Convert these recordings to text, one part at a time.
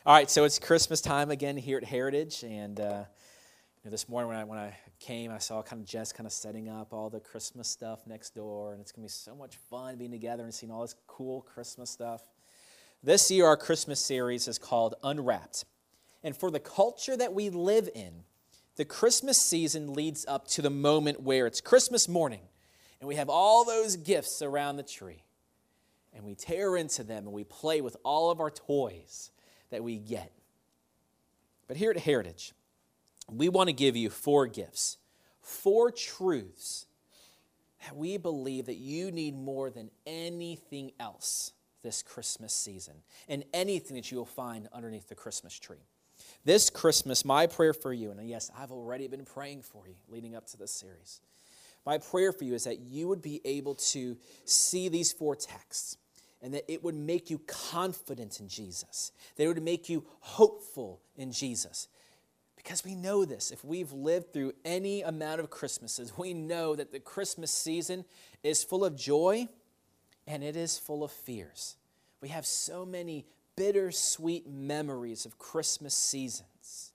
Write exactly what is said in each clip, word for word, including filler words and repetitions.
All right, so it's Christmas time again here at Heritage, and uh, you know, this morning when I when I came, I saw kind of Jess kind of setting up all the Christmas stuff next door, and it's gonna be so much fun being together and seeing all this cool Christmas stuff. This year, our Christmas series is called Unwrapped, and for the culture that we live in, the Christmas season leads up to the moment where it's Christmas morning, and we have all those gifts around the tree, and we tear into them and we play with all of our toys that we get. But here at Heritage, we want to give you four gifts, four truths that we believe that you need more than anything else this Christmas season and anything that you will find underneath the Christmas tree. This Christmas, my prayer for you, and yes, I've already been praying for you leading up to this series. My prayer for you is that you would be able to see these four texts and that it would make you confident in Jesus, that it would make you hopeful in Jesus. Because we know this, if we've lived through any amount of Christmases, we know that the Christmas season is full of joy and it is full of fears. We have so many bittersweet memories of Christmas seasons.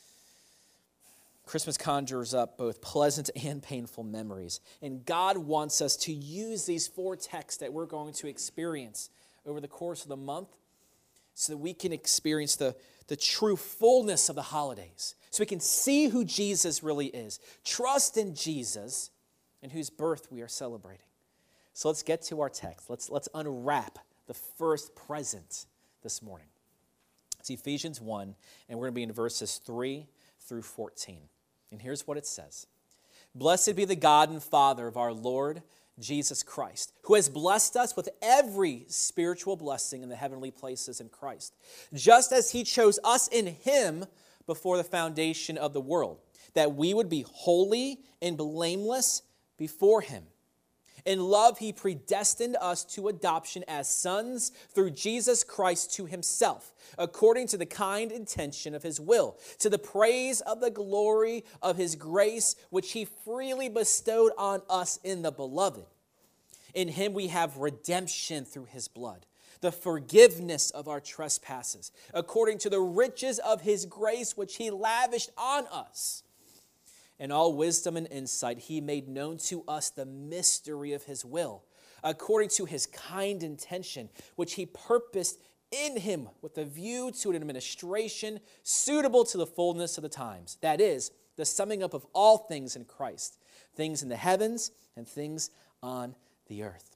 Christmas conjures up both pleasant and painful memories. And God wants us to use these four texts that we're going to experience over the course of the month so that we can experience the, the true fullness of the holidays. So we can see who Jesus really is. Trust in Jesus and whose birth we are celebrating. So let's get to our text. Let's, let's unwrap the first present this morning. It's Ephesians one, and we're going to be in verses three through fourteen. And here's what it says. Blessed be the God and Father of our Lord Jesus Christ, who has blessed us with every spiritual blessing in the heavenly places in Christ, just as he chose us in him before the foundation of the world, that we would be holy and blameless before him. In love, he predestined us to adoption as sons through Jesus Christ to himself, according to the kind intention of his will, to the praise of the glory of his grace, which he freely bestowed on us in the beloved. In him we have redemption through his blood, the forgiveness of our trespasses, according to the riches of his grace, which he lavished on us. In all wisdom and insight, he made known to us the mystery of his will, according to his kind intention, which he purposed in him with a view to an administration suitable to the fullness of the times. That is, the summing up of all things in Christ, things in the heavens and things on the earth.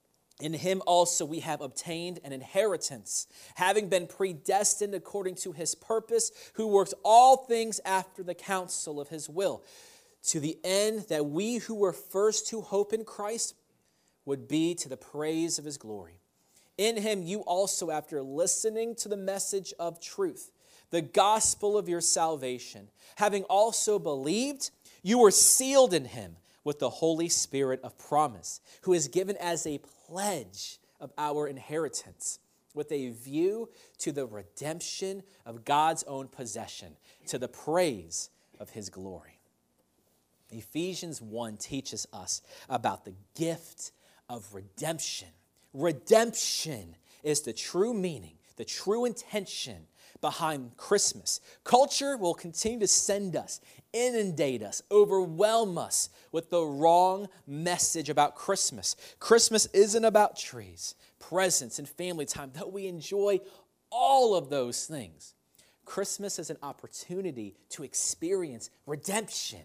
In him also we have obtained an inheritance, having been predestined according to his purpose, who works all things after the counsel of his will, to the end that we who were first to hope in Christ would be to the praise of his glory. In him you also, after listening to the message of truth, the gospel of your salvation, having also believed, you were sealed in him with the Holy Spirit of promise, who is given as a pledge of our inheritance, with a view to the redemption of God's own possession, to the praise of his glory. Ephesians one teaches us about the gift of redemption. Redemption is the true meaning, the true intention behind Christmas. Culture will continue to send us, inundate us, overwhelm us with the wrong message about Christmas. Christmas isn't about trees, presents, and family time, though we enjoy all of those things. Christmas is an opportunity to experience redemption.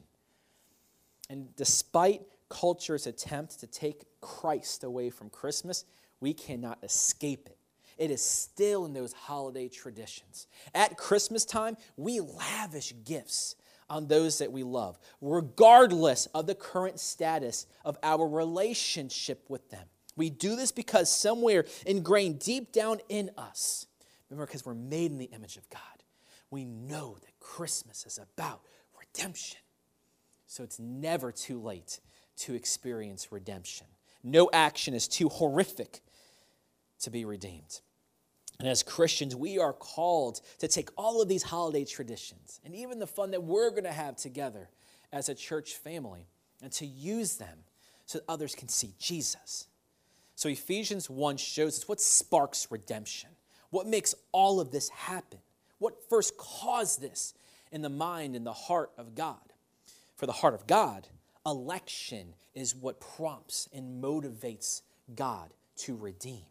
And despite culture's attempt to take Christ away from Christmas, we cannot escape it. It is still in those holiday traditions. At Christmas time, we lavish gifts on those that we love, regardless of the current status of our relationship with them. We do this because somewhere ingrained deep down in us, remember, because we're made in the image of God, we know that Christmas is about redemption. So it's never too late to experience redemption. No action is too horrific to be redeemed. And as Christians, we are called to take all of these holiday traditions and even the fun that we're going to have together as a church family and to use them so that others can see Jesus. So Ephesians one shows us what sparks redemption, what makes all of this happen. What first caused this in the mind and the heart of God? For the heart of God, election is what prompts and motivates God to redeem.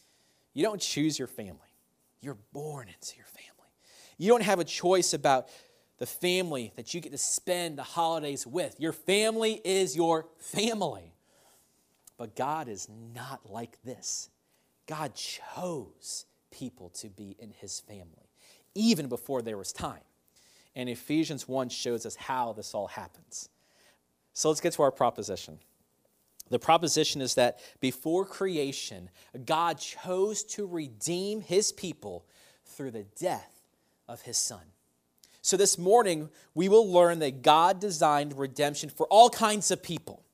You don't choose your family. You're born into your family. You don't have a choice about the family that you get to spend the holidays with. Your family is your family. But God is not like this. God chose people to be in his family, even before there was time. And Ephesians one shows us how this all happens. So let's get to our proposition. The proposition is that before creation, God chose to redeem his people through the death of his Son. So this morning, we will learn that God designed redemption for all kinds of people,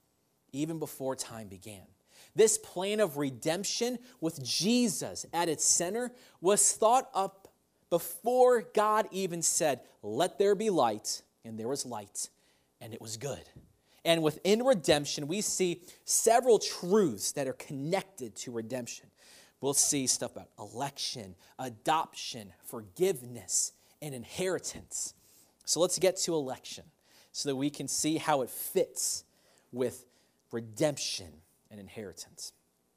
even before time began. This plan of redemption with Jesus at its center was thought up before God even said, "Let there be light," and there was light, and it was good. And within redemption, we see several truths that are connected to redemption. We'll see stuff about election, adoption, forgiveness, and inheritance. So let's get to election so that we can see how it fits with redemption and inheritance.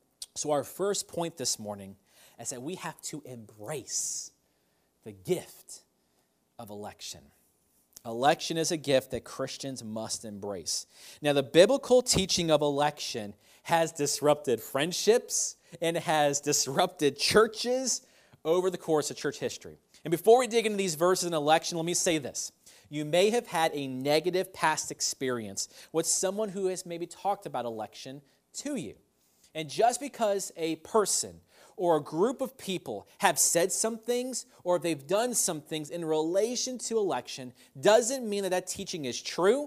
So our first point this morning is that we have to embrace the gift of election. Election is a gift that Christians must embrace. Now, the biblical teaching of election has disrupted friendships and has disrupted churches over the course of church history. And before we dig into these verses in election, let me say this. You may have had a negative past experience with someone who has maybe talked about election to you. And just because a person or a group of people have said some things or they've done some things in relation to election doesn't mean that that teaching is true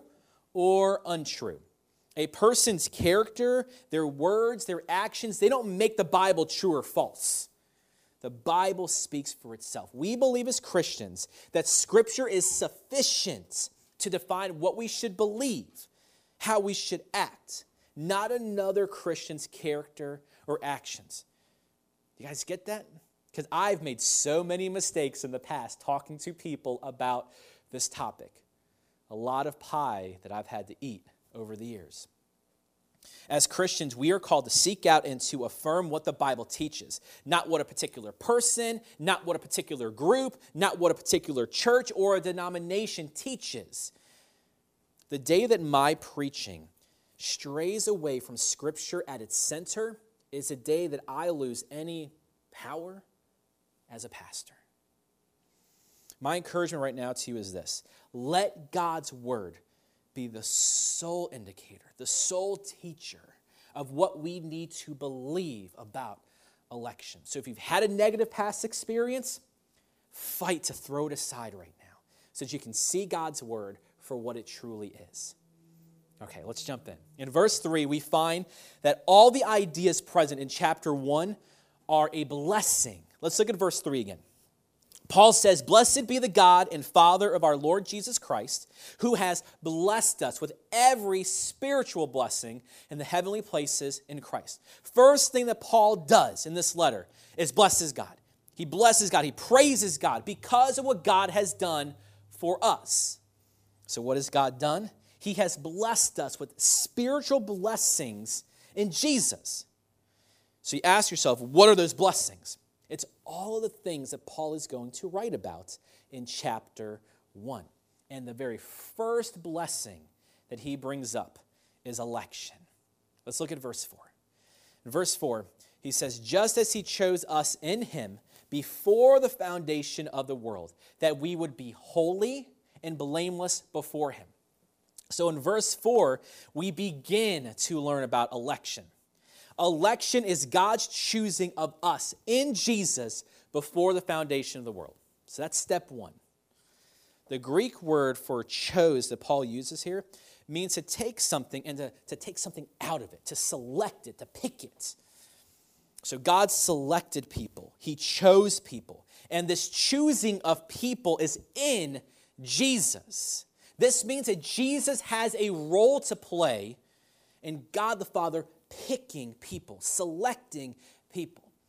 or untrue. A person's character, their words, their actions, they don't make the Bible true or false. The Bible speaks for itself. We believe as Christians that Scripture is sufficient to define what we should believe, how we should act, not another Christian's character or actions. You guys get that? Because I've made so many mistakes in the past talking to people about this topic. A lot of pie that I've had to eat over the years. As Christians, we are called to seek out and to affirm what the Bible teaches. Not what a particular person, not what a particular group, not what a particular church or a denomination teaches. The day that my preaching strays away from Scripture at its center is a day that I lose any power as a pastor. My encouragement right now to you is this. Let God's word be the sole indicator, the sole teacher of what we need to believe about election. So if you've had a negative past experience, fight to throw it aside right now so that you can see God's word for what it truly is. Okay, let's jump in. In verse three, we find that all the ideas present in chapter one are a blessing. Let's look at verse three again. Paul says, "Blessed be the God and Father of our Lord Jesus Christ, who has blessed us with every spiritual blessing in the heavenly places in Christ." First thing that Paul does in this letter is blesses God. He blesses God. He praises God because of what God has done for us. So what has God done? He has blessed us with spiritual blessings in Jesus. So you ask yourself, what are those blessings? It's all of the things that Paul is going to write about in chapter one. And the very first blessing that he brings up is election. Let's look at verse four. In verse four, he says, "Just as he chose us in him before the foundation of the world, that we would be holy and blameless before him." So in verse four, we begin to learn about election. Election is God's choosing of us in Jesus before the foundation of the world. So that's step one. The Greek word for chose that Paul uses here means to take something and to, to take something out of it, to select it, to pick it. So God selected people. He chose people. And this choosing of people is in Jesus. This means that Jesus has a role to play in God the Father picking people, selecting people.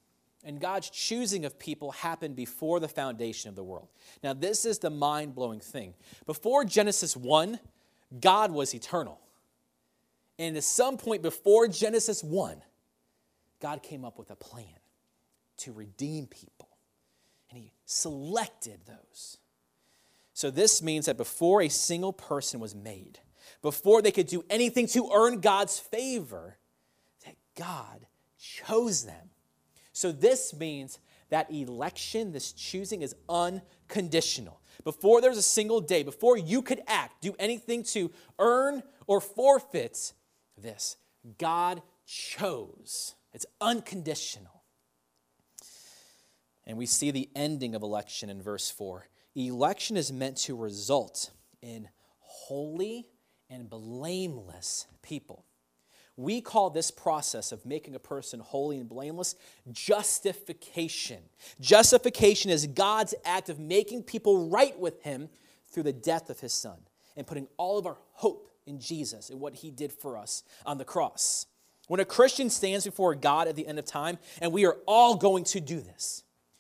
and God's choosing of people happened before the foundation of the world. Now, this is the mind-blowing thing. Before Genesis one, God was eternal. And at some point before Genesis one, God came up with a plan to redeem people. And he selected those. So this means that before a single person was made, before they could do anything to earn God's favor, that God chose them. So this means that election, this choosing, is unconditional. Before there's a single day, before you could act, do anything to earn or forfeit this, God chose. It's unconditional. And we see the ending of election in verse four. Election is meant to result in holy and blameless people. We call this process of making a person holy and blameless justification. Justification is God's act of making people right with him through the death of his Son and putting all of our hope in Jesus and what he did for us on the cross. When a Christian stands before God at the end of time, and we are all going to do this,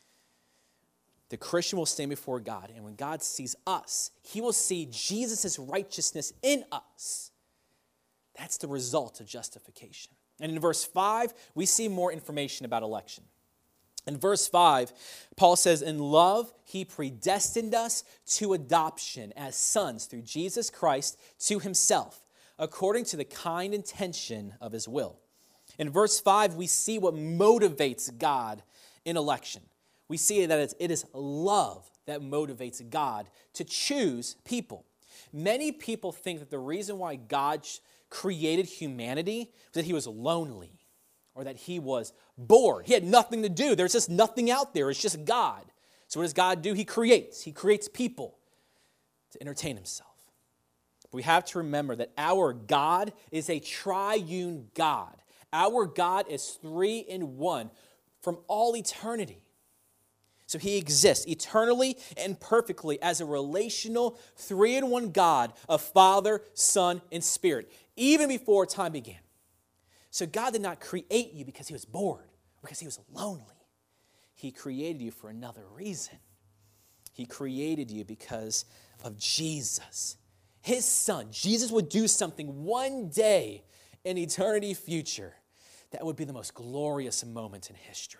the Christian will stand before God, and when God sees us, he will see Jesus' righteousness in us. That's the result of justification. And in verse five, we see more information about election. In verse five, Paul says, in love, he predestined us to adoption as sons through Jesus Christ to himself, according to the kind intention of his will. In verse five, we see what motivates God in election. We see that it is love that motivates God to choose people. Many people think that the reason why God created humanity was that he was lonely or that he was bored. He had nothing to do. There's just nothing out there. It's just God. So what does God do? He creates. He creates people to entertain himself. We have to remember that our God is a triune God. Our God is three in one from all eternity. So he exists eternally and perfectly as a relational three-in-one God of Father, Son, and Spirit, even before time began. So God did not create you because he was bored, because he was lonely. He created you for another reason. He created you because of Jesus, his Son. Jesus would do something one day in eternity future that would be the most glorious moment in history.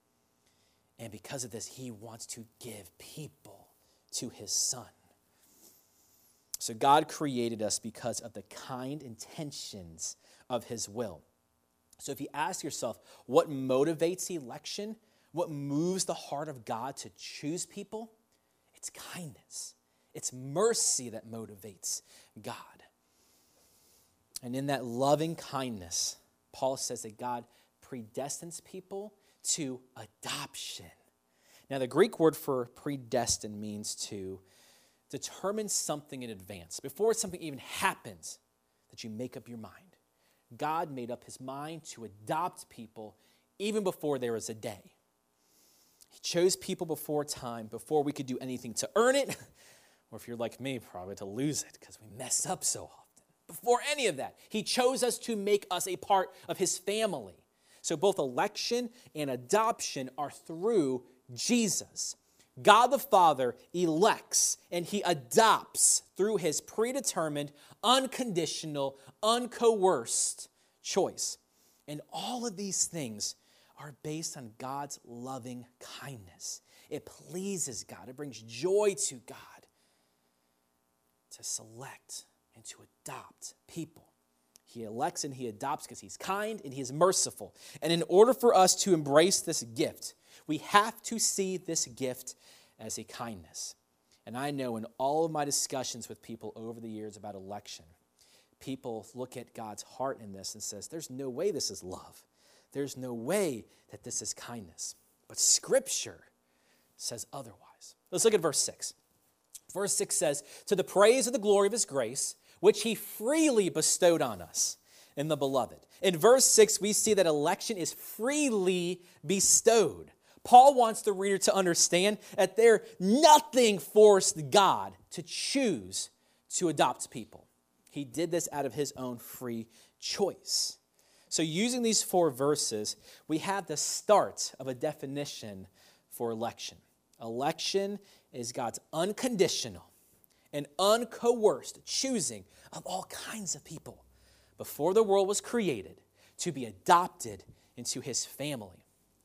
And because of this, he wants to give people to his Son. So God created us because of the kind intentions of his will. So if you ask yourself, what motivates election? What moves the heart of God to choose people? It's kindness. It's mercy that motivates God. And in that loving kindness, Paul says that God predestines people to adoption. Now, the Greek word for predestined means to determine something in advance. Before something even happens, that you make up your mind. God made up his mind to adopt people even before there was a day. He chose people before time, before we could do anything to earn it, or if you're like me, probably to lose it because we mess up so often. Before any of that, he chose us to make us a part of his family. So both election and adoption are through Jesus. God the Father elects and he adopts through his predetermined, unconditional, uncoerced choice. And all of these things are based on God's loving kindness. It pleases God. It brings joy to God to select and to adopt people. He elects and he adopts because he's kind and he is merciful. And in order for us to embrace this gift, we have to see this gift as a kindness. And I know in all of my discussions with people over the years about election, people look at God's heart in this and says, there's no way this is love. There's no way that this is kindness. But Scripture says otherwise. Let's look at verse six. Verse six says, to the praise of the glory of his grace, which he freely bestowed on us in the beloved. In verse six, we see that election is freely bestowed. Paul wants the reader to understand that there nothing forced God to choose to adopt people. He did this out of his own free choice. So using these four verses, we have the start of a definition for election. Election is God's unconditional and uncoerced choosing of all kinds of people before the world was created to be adopted into his family.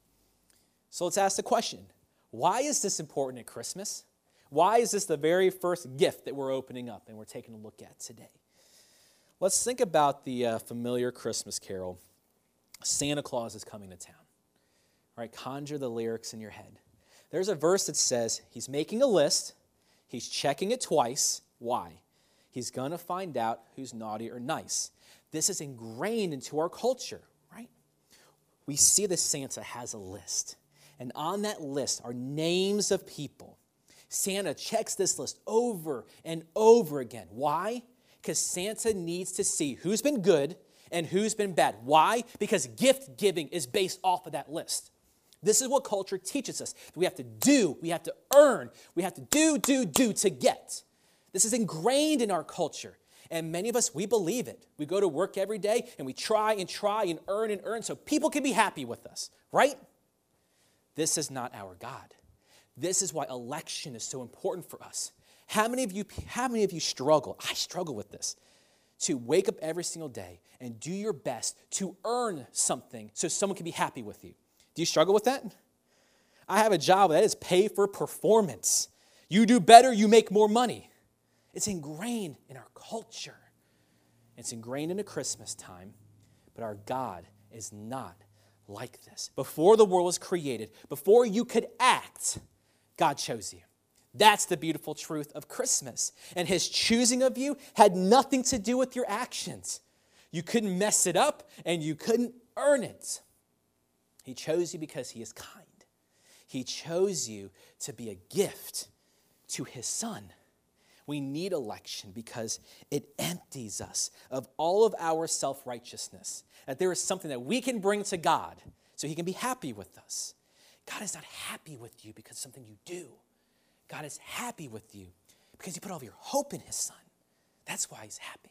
So let's ask the question, why is this important at Christmas? Why is this the very first gift that we're opening up and we're taking a look at today? Let's think about the uh, familiar Christmas carol, Santa Claus is Coming to Town. All right, conjure the lyrics in your head. There's a verse that says he's making a list, he's checking it twice. Why? He's going to find out who's naughty or nice. This is ingrained into our culture, right? We see that Santa has a list, and on that list are names of people. Santa checks this list over and over again. Why? Because Santa needs to see who's been good and who's been bad. Why? Because gift giving is based off of that list. This is what culture teaches us. We have to do, we have to earn, we have to do, do, do to get. This is ingrained in our culture. And many of us, we believe it. We go to work every day and we try and try and earn and earn so people can be happy with us, right? This is not our God. This is why election is so important for us. How many of you, how many of you struggle? I struggle with this. To wake up every single day and do your best to earn something so someone can be happy with you. Do you struggle with that? I have a job that is pay for performance. You do better, you make more money. It's ingrained in our culture. It's ingrained into Christmas time, but our God is not like this. Before the world was created, before you could act, God chose you. That's the beautiful truth of Christmas. And his choosing of you had nothing to do with your actions. You couldn't mess it up and you couldn't earn it. He chose you because he is kind. He chose you to be a gift to his son. We need election because it empties us of all of our self-righteousness. That there is something that we can bring to God so he can be happy with us. God is not happy with you because of something you do. God is happy with you because you put all of your hope in his son. That's why he's happy.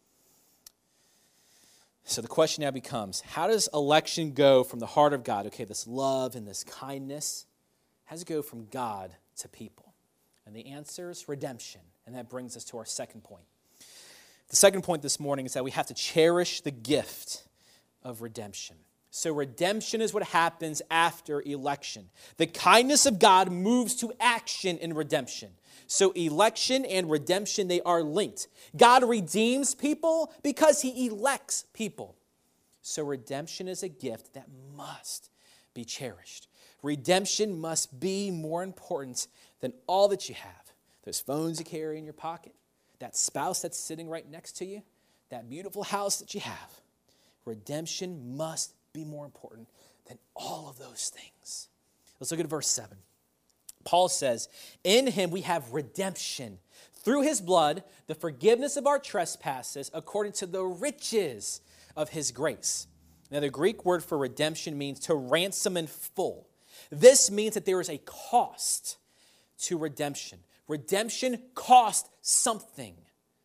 So the question now becomes, how does election go from the heart of God, okay, this love and this kindness, how does it go from God to people? And the answer is redemption. And that brings us to our second point. The second point this morning is that we have to cherish the gift of redemption. So redemption is what happens after election. The kindness of God moves to action in redemption. So election and redemption, they are linked. God redeems people because he elects people. So redemption is a gift that must be cherished. Redemption must be more important than all that you have. Those phones you carry in your pocket, that spouse that's sitting right next to you, that beautiful house that you have. Redemption must be more important than all of those things. Let's look at verse seven. Paul says, in him we have redemption through his blood, the forgiveness of our trespasses according to the riches of his grace. Now the Greek word for redemption means to ransom in full. This means that there is a cost to redemption. Redemption cost something.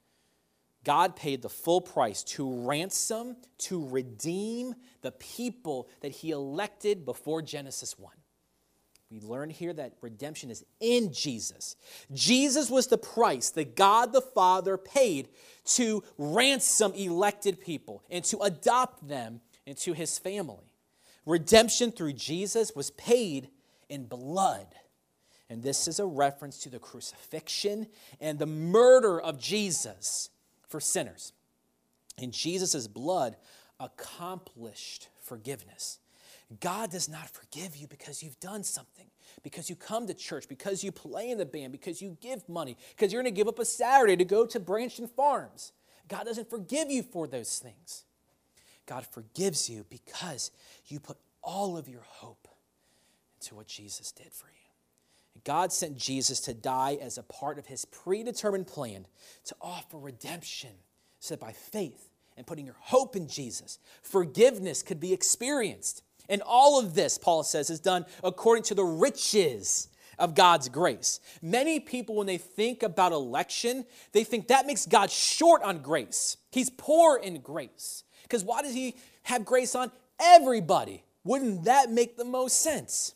God paid the full price to ransom, to redeem the people that he elected before Genesis one. We learn here that redemption is in Jesus. Jesus was the price that God the Father paid to ransom elected people and to adopt them into his family. Redemption through Jesus was paid in blood. And this is a reference to the crucifixion and the murder of Jesus for sinners. And Jesus' blood accomplished forgiveness. God does not forgive you because you've done something, because you come to church, because you play in the band, because you give money, because you're going to give up a Saturday to go to Branston Farms. God doesn't forgive you for those things. God forgives you because you put all of your hope into what Jesus did for you. God sent Jesus to die as a part of his predetermined plan to offer redemption so that by faith and putting your hope in Jesus, forgiveness could be experienced. And all of this, Paul says, is done according to the riches of God's grace. Many people, when they think about election, they think that makes God short on grace. He's poor in grace. Because why does he have grace on everybody. Wouldn't that make the most sense?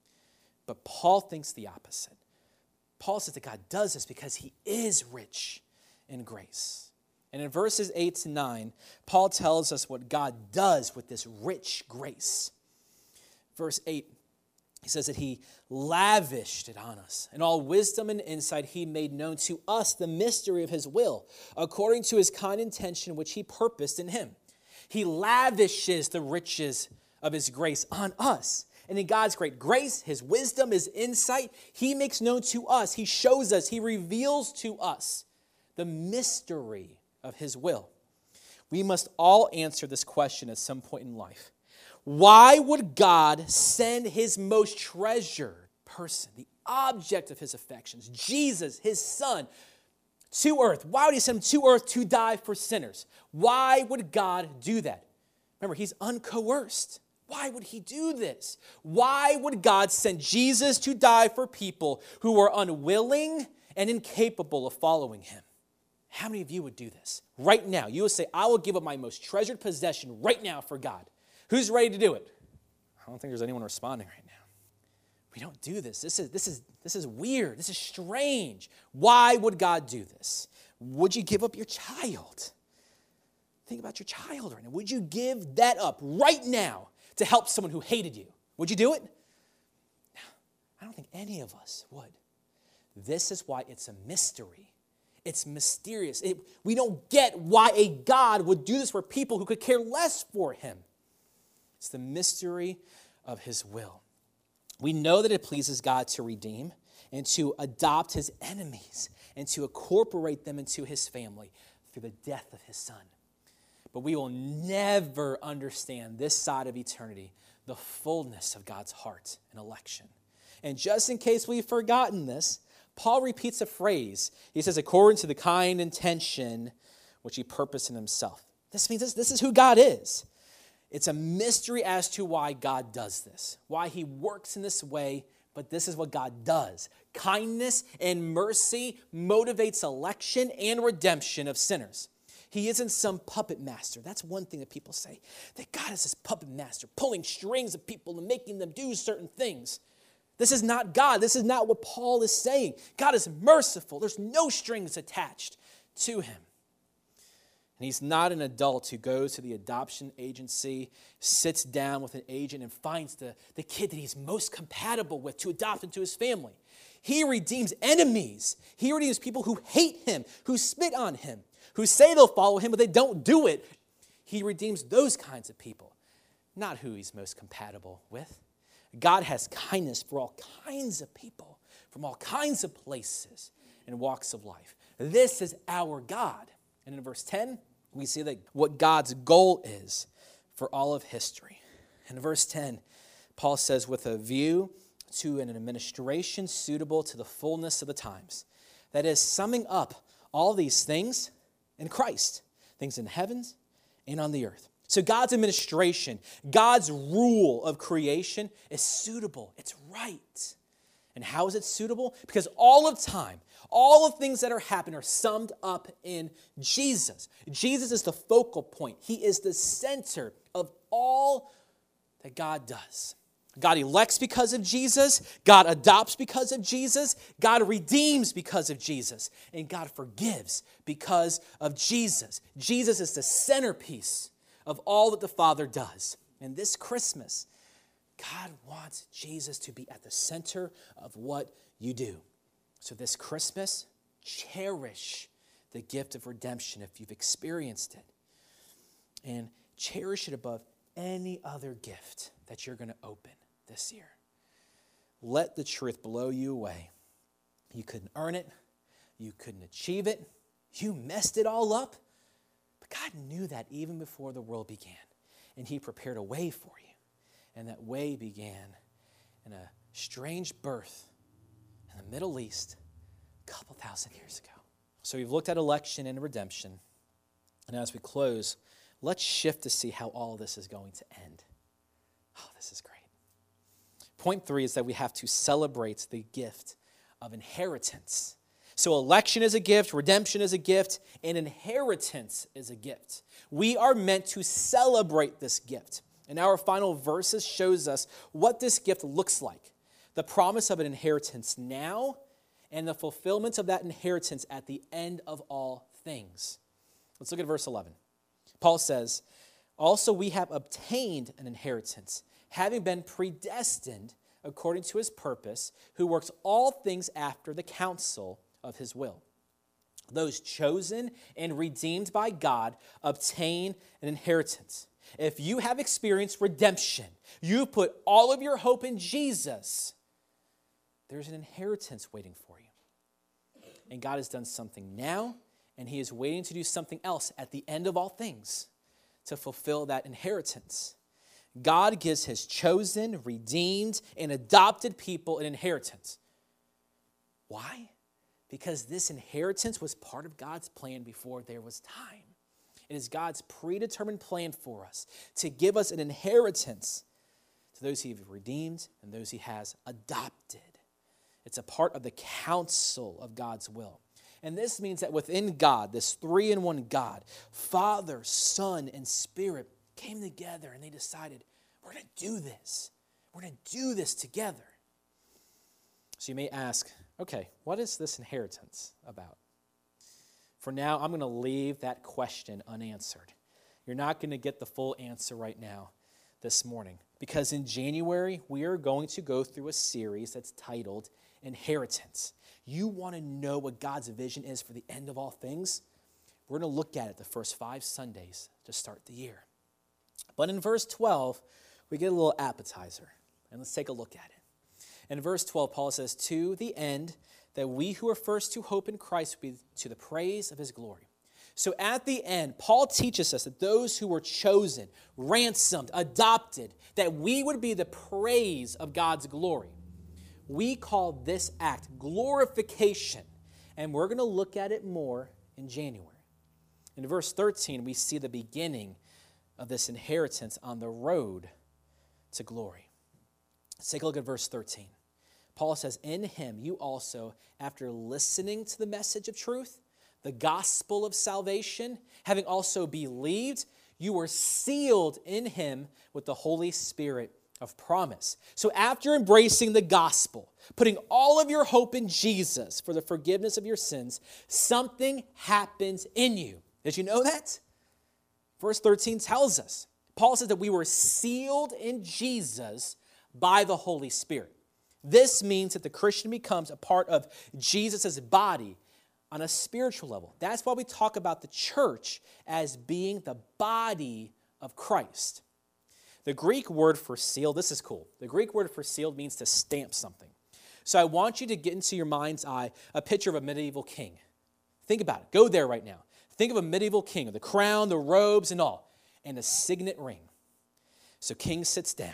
But Paul thinks the opposite. Paul says that God does this because he is rich in grace. And in verses eight to nine, Paul tells us what God does with this rich grace. Verse eight, he says that he lavished it on us. In all wisdom and insight, he made known to us the mystery of his will, according to his kind intention, which he purposed in him. He lavishes the riches of his grace on us. And in God's great grace, his wisdom, his insight, he makes known to us, he shows us, he reveals to us the mystery of his will. We must all answer this question at some point in life. Why would God send his most treasured person, the object of his affections, Jesus, his son, to earth? Why would he send him to earth to die for sinners? Why would God do that? Remember, he's uncoerced. Why would he do this? Why would God send Jesus to die for people who were unwilling and incapable of following him? How many of you would do this? Right now, you would say, I will give up my most treasured possession right now for God. Who's ready to do it? I don't think there's anyone responding right now. We don't do this. This is, this is, this is weird. This is strange. Why would God do this? Would you give up your child? Think about your child right now. Would you give that up right now to help someone who hated you? Would you do it? No, I don't think any of us would. This is why it's a mystery. It's mysterious. It, we don't get why a God would do this for people who could care less for him. It's the mystery of his will. We know that it pleases God to redeem and to adopt his enemies and to incorporate them into his family through the death of his son. But we will never understand this side of eternity, the fullness of God's heart and election. And just in case we've forgotten this, Paul repeats a phrase. He says, according to the kind intention which he purposed in himself. This means this, this is who God is. It's a mystery as to why God does this, why he works in this way, but this is what God does. Kindness and mercy motivates election and redemption of sinners. He isn't some puppet master. That's one thing that people say, that God is this puppet master, pulling strings of people and making them do certain things. This is not God. This is not what Paul is saying. God is merciful. There's no strings attached to him. And he's not an adult who goes to the adoption agency, sits down with an agent, and finds the, the kid that he's most compatible with to adopt into his family. He redeems enemies. He redeems people who hate him, who spit on him, who say they'll follow him, but they don't do it. He redeems those kinds of people, not who he's most compatible with. God has kindness for all kinds of people, from all kinds of places and walks of life. This is our God. And in verse ten, we see that what God's goal is for all of history. In verse ten, Paul says, with a view to an administration suitable to the fullness of the times. That is, summing up all these things in Christ, things in the heavens and on the earth. So God's administration, God's rule of creation is suitable. It's right. And how is it suitable? Because all of time, all of things that are happening are summed up in Jesus. Jesus is the focal point. He is the center of all that God does. God elects because of Jesus. God adopts because of Jesus. God redeems because of Jesus. And God forgives because of Jesus. Jesus is the centerpiece of all that the Father does. And this Christmas, God wants Jesus to be at the center of what you do. So this Christmas, cherish the gift of redemption if you've experienced it. And cherish it above any other gift that you're going to open this year. Let the truth blow you away. You couldn't earn it. You couldn't achieve it. You messed it all up. But God knew that even before the world began. And he prepared a way for you. And that way began in a strange birth in the Middle East a couple thousand years ago. So we've looked at election and redemption. And as we close, let's shift to see how all of this is going to end. Oh, this is great. Point three is that we have to celebrate the gift of inheritance. So election is a gift, redemption is a gift, and inheritance is a gift. We are meant to celebrate this gift. And our final verses shows us what this gift looks like. The promise of an inheritance now and the fulfillment of that inheritance at the end of all things. Let's look at verse eleven. Paul says, also we have obtained an inheritance, having been predestined according to his purpose, who works all things after the counsel of his will. Those chosen and redeemed by God obtain an inheritance. If you have experienced redemption, you put all of your hope in Jesus, there's an inheritance waiting for you. And God has done something now, and he is waiting to do something else at the end of all things to fulfill that inheritance. God gives his chosen, redeemed, and adopted people an inheritance. Why? Because this inheritance was part of God's plan before there was time. It is God's predetermined plan for us to give us an inheritance to those he has redeemed and those he has adopted. It's a part of the counsel of God's will. And this means that within God, this three-in-one God, Father, Son, and Spirit came together and they decided, we're going to do this. We're going to do this together. So you may ask, okay, what is this inheritance about? For now, I'm going to leave that question unanswered. You're not going to get the full answer right now this morning, because in January, we are going to go through a series that's titled Inheritance. You want to know what God's vision is for the end of all things? We're going to look at it the first five Sundays to start the year. But in verse twelve, we get a little appetizer, and let's take a look at it. In verse twelve, Paul says, to the end that we who are first to hope in Christ be to the praise of his glory. So at the end, Paul teaches us that those who were chosen, ransomed, adopted, that we would be the praise of God's glory. We call this act glorification, and we're going to look at it more in January. In verse thirteen, we see the beginning of this inheritance on the road to glory. Let's take a look at verse thirteen. Paul says, in him you also, after listening to the message of truth, the gospel of salvation, having also believed, you were sealed in him with the Holy Spirit of promise. So after embracing the gospel, putting all of your hope in Jesus for the forgiveness of your sins, something happens in you. Did you know that? Verse thirteen tells us. Paul says that we were sealed in Jesus by the Holy Spirit. This means that the Christian becomes a part of Jesus' body on a spiritual level. That's why we talk about the church as being the body of Christ. The Greek word for sealed, this is cool. The Greek word for sealed means to stamp something. So I want you to get into your mind's eye a picture of a medieval king. Think about it. Go there right now. Think of a medieval king with the crown, the robes, and all, and a signet ring. So king sits down.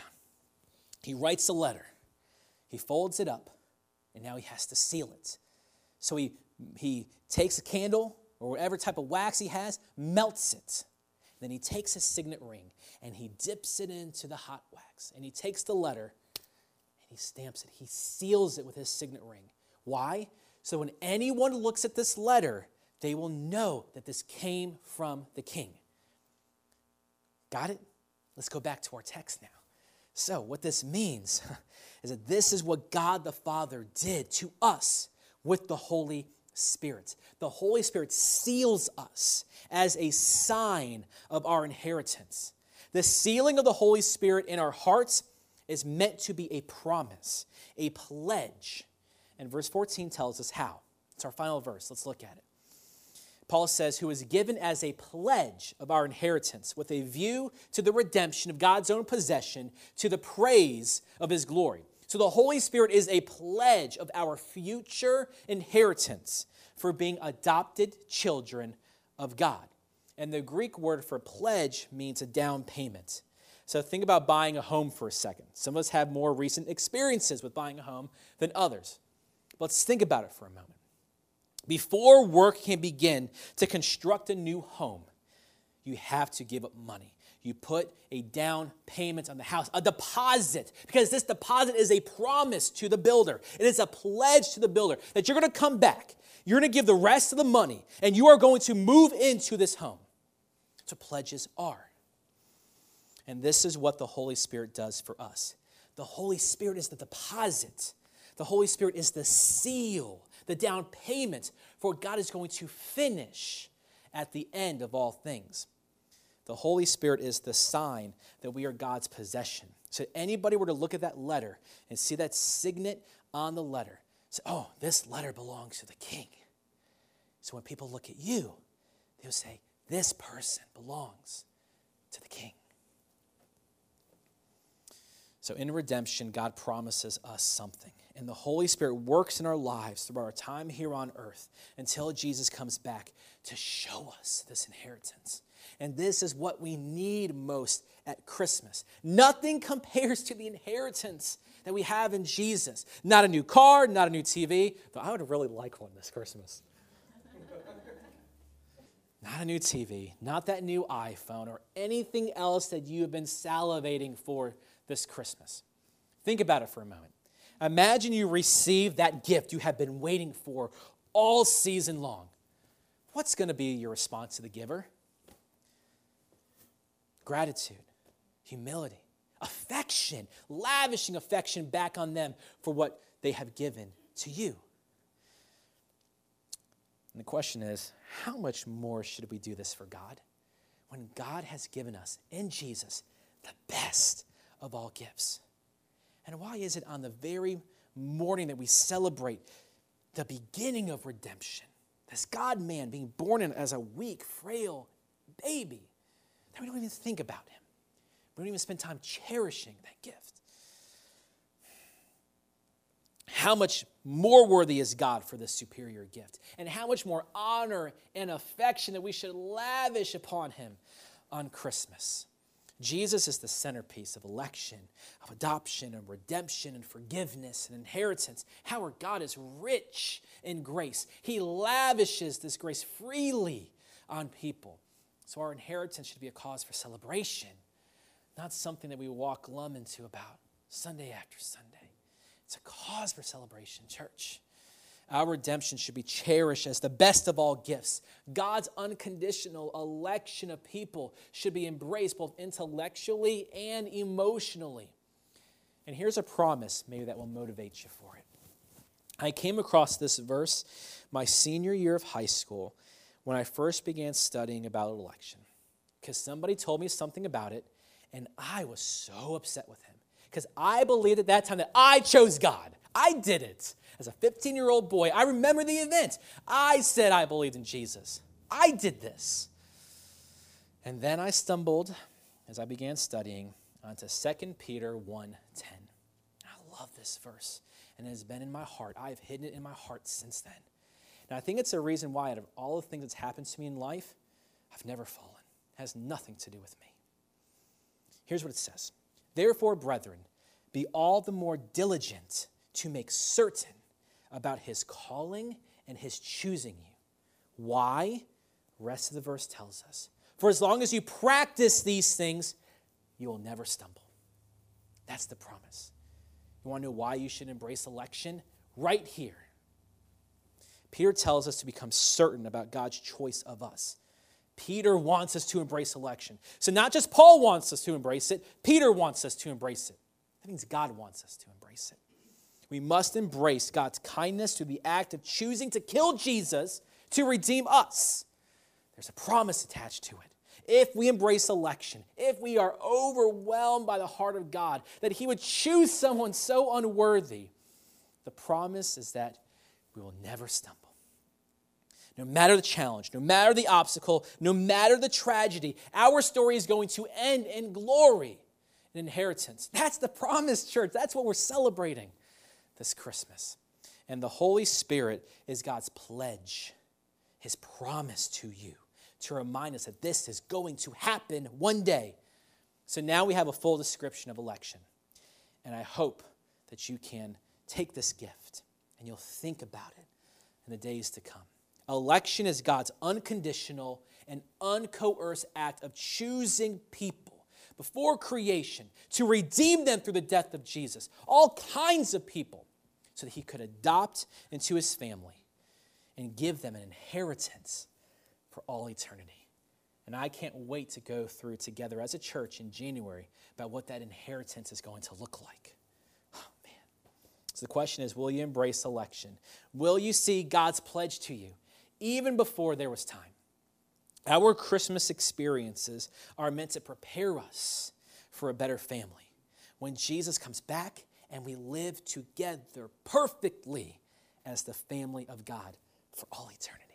He writes a letter. He folds it up, and now he has to seal it. So he, he takes a candle or whatever type of wax he has, melts it. Then he takes his signet ring, and he dips it into the hot wax. And he takes the letter, and he stamps it. He seals it with his signet ring. Why? So when anyone looks at this letter, they will know that this came from the king. Got it? Let's go back to our text now. So what this means is that this is what God the Father did to us with the Holy Spirit. The Holy Spirit seals us as a sign of our inheritance. The sealing of the Holy Spirit in our hearts is meant to be a promise, a pledge. And verse fourteen tells us how. It's our final verse. Let's look at it. Paul says, who is given as a pledge of our inheritance with a view to the redemption of God's own possession to the praise of his glory. So the Holy Spirit is a pledge of our future inheritance for being adopted children of God. And the Greek word for pledge means a down payment. So think about buying a home for a second. Some of us have more recent experiences with buying a home than others. Let's think about it for a moment. Before work can begin to construct a new home, you have to give up money. You put a down payment on the house, a deposit, because this deposit is a promise to the builder. It is a pledge to the builder that you're going to come back. You're going to give the rest of the money, and you are going to move into this home. That's what pledges are. And this is what the Holy Spirit does for us. The Holy Spirit is the deposit. The Holy Spirit is the seal, the down payment for what God is going to finish at the end of all things. The Holy Spirit is the sign that we are God's possession. So if anybody were to look at that letter and see that signet on the letter, say, oh, this letter belongs to the king. So when people look at you, they'll say, this person belongs to the king. So in redemption, God promises us something. And the Holy Spirit works in our lives throughout our time here on earth until Jesus comes back to show us this inheritance. And this is what we need most at Christmas. Nothing compares to the inheritance that we have in Jesus. Not a new car, not a new T V, though I would really like one this Christmas. Not a new T V, not that new iPhone, or anything else that you have been salivating for this Christmas. Think about it for a moment. Imagine you receive that gift you have been waiting for all season long. What's going to be your response to the giver? Gratitude, humility, affection, lavishing affection back on them for what they have given to you. And the question is, how much more should we do this for God when God has given us in Jesus the best of all gifts? And why is it on the very morning that we celebrate the beginning of redemption, this God-man being born in as a weak, frail baby, that we don't even think about him? We don't even spend time cherishing that gift. How much more worthy is God for this superior gift? And how much more honor and affection that we should lavish upon him on Christmas? Jesus is the centerpiece of election, of adoption, and redemption, and forgiveness, and inheritance. How our God is rich in grace. He lavishes this grace freely on people. So our inheritance should be a cause for celebration, not something that we walk glum into about Sunday after Sunday. It's a cause for celebration, church. Our redemption should be cherished as the best of all gifts. God's unconditional election of people should be embraced both intellectually and emotionally. And here's a promise maybe that will motivate you for it. I came across this verse my senior year of high school when I first began studying about election, because somebody told me something about it, and I was so upset with him because I believed at that time that I chose God. I did it. As a fifteen-year-old boy, I remember the event. I said I believed in Jesus. I did this. And then I stumbled, as I began studying, onto Second Peter one ten. I love this verse, and it has been in my heart. I have hidden it in my heart since then. And I think it's a reason why, out of all the things that's happened to me in life, I've never fallen. It has nothing to do with me. Here's what it says. Therefore, brethren, be all the more diligent to make certain about his calling and his choosing you. Why? The rest of the verse tells us. For as long as you practice these things, you will never stumble. That's the promise. You want to know why you should embrace election? Right here. Peter tells us to become certain about God's choice of us. Peter wants us to embrace election. So not just Paul wants us to embrace it, Peter wants us to embrace it. That means God wants us to embrace it. We must embrace God's kindness through the act of choosing to kill Jesus to redeem us. There's a promise attached to it. If we embrace election, if we are overwhelmed by the heart of God, that he would choose someone so unworthy, the promise is that we will never stumble. No matter the challenge, no matter the obstacle, no matter the tragedy, our story is going to end in glory and inheritance. That's the promise, church. That's what we're celebrating this Christmas. And the Holy Spirit is God's pledge, his promise to you, to remind us that this is going to happen one day. So now we have a full description of election. And I hope that you can take this gift and you'll think about it in the days to come. Election is God's unconditional and uncoerced act of choosing people before creation to redeem them through the death of Jesus, all kinds of people, so that he could adopt into his family and give them an inheritance for all eternity. And I can't wait to go through together as a church in January about what that inheritance is going to look like. Oh, man. So the question is, will you embrace election? Will you see God's pledge to you even before there was time? Our Christmas experiences are meant to prepare us for a better family when Jesus comes back and we live together perfectly as the family of God for all eternity.